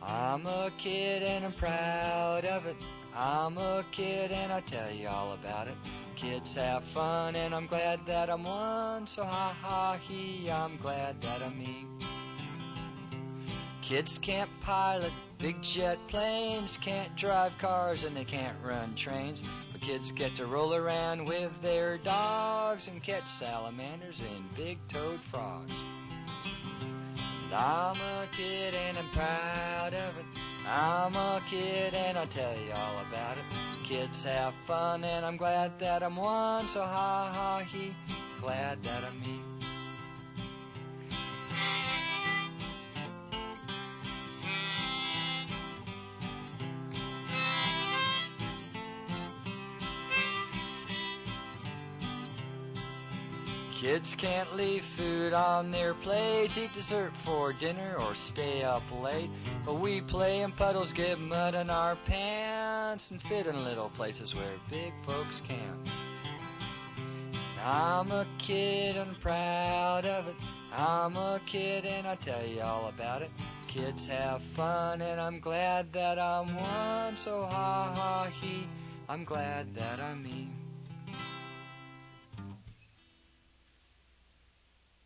I'm a kid and I'm proud of it. I'm a kid and I tell you all about it. Kids have fun and I'm glad that I'm one. So ha ha he, I'm glad that I'm me. Kids can't pilot big jet planes, can't drive cars and they can't run trains. But kids get to roll around with their dogs and catch salamanders and big-toed frogs. And I'm a kid and I'm proud of it. I'm a kid and I'll tell you all about it. Kids have fun and I'm glad that I'm one. So ha ha he, glad that I'm me. Kids can't leave food on their plates, eat dessert for dinner or stay up late. But we play in puddles, get mud in our pants, and fit in little places where big folks can't. I'm a kid and proud of it. I'm a kid and I tell you all about it. Kids have fun and I'm glad that I'm one. So ha ha he, I'm glad that I'm me.